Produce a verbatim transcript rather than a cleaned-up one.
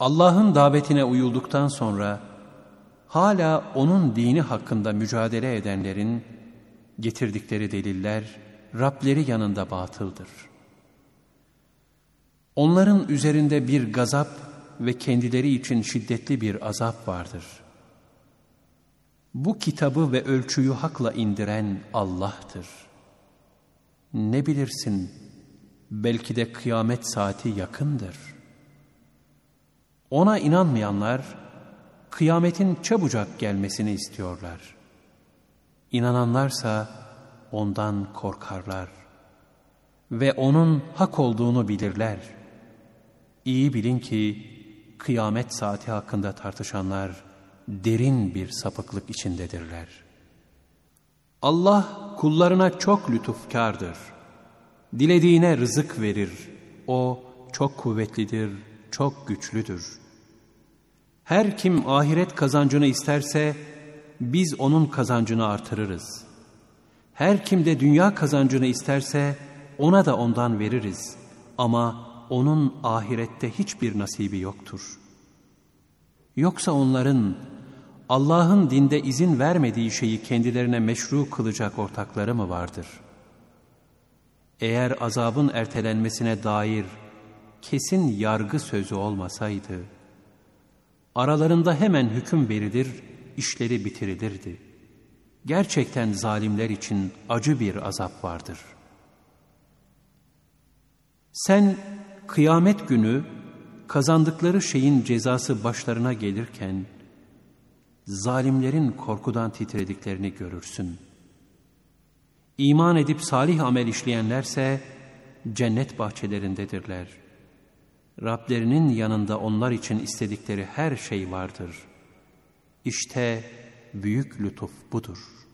Allah'ın davetine uyulduktan sonra hala onun dini hakkında mücadele edenlerin getirdikleri deliller Rableri yanında batıldır. Onların üzerinde bir gazap ve kendileri için şiddetli bir azap vardır. Bu kitabı ve ölçüyü hakla indiren Allah'tır. Ne bilirsin, belki de kıyamet saati yakındır. Ona inanmayanlar, kıyametin çabucak gelmesini istiyorlar. İnananlarsa ondan korkarlar ve onun hak olduğunu bilirler. İyi bilin ki kıyamet saati hakkında tartışanlar derin bir sapıklık içindedirler. Allah kullarına çok lütufkardır. Dilediğine rızık verir. O çok kuvvetlidir, çok güçlüdür. Her kim ahiret kazancını isterse biz onun kazancını artırırız. Her kim de dünya kazancını isterse ona da ondan veririz. Ama onun ahirette hiçbir nasibi yoktur. Yoksa onların Allah'ın dinde izin vermediği şeyi kendilerine meşru kılacak ortakları mı vardır? Eğer azabın ertelenmesine dair kesin yargı sözü olmasaydı, aralarında hemen hüküm verilir, işleri bitirilirdi. Gerçekten zalimler için acı bir azap vardır. Sen kıyamet günü kazandıkları şeyin cezası başlarına gelirken, zalimlerin korkudan titrediklerini görürsün. İman edip salih amel işleyenlerse cennet bahçelerindedirler. Rablerinin yanında onlar için istedikleri her şey vardır. İşte büyük lütuf budur.